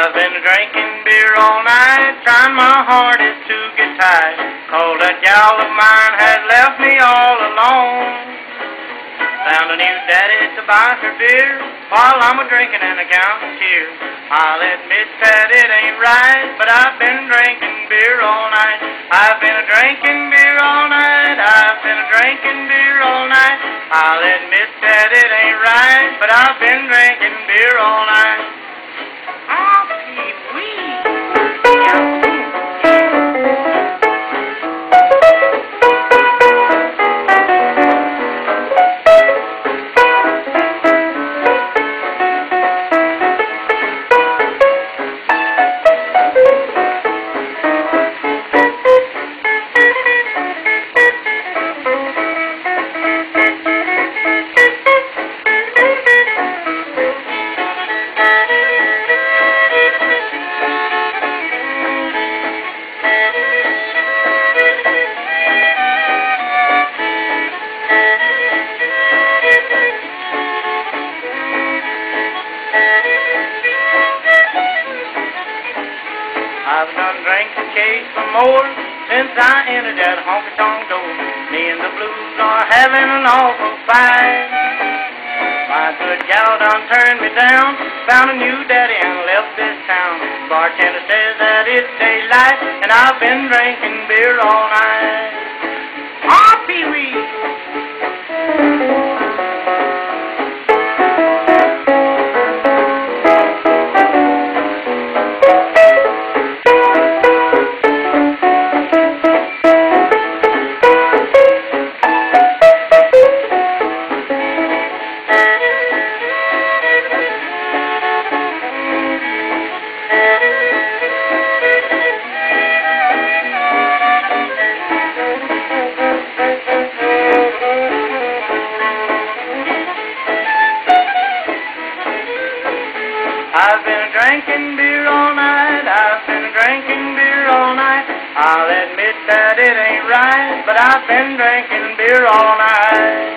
I've been drinking beer all night, trying my hardest to get tight, 'cause that gal of mine had left me all alone. Found a new daddy to buy her beer, while I'm a-drinking and a-counting tears. I'll admit that it ain't right, but I've been drinking beer all night. I've been a-drinking beer all night, I've been a-drinking beer all night. I'll admit that it ain't right, but I've been drinking beer all night. Oh, Pee-wee. I've done drank a case or more since I entered that honky-tonk door. Me and the blues are having an awful fight. My good gal done turned me down, found a new daddy and left this town. Bartender says that it's daylight, and I've been drinking beer all night. Ah, Pee-wee! I've been drinking beer all night, I've been drinking beer all night. I'll admit that it ain't right, but I've been drinking beer all night.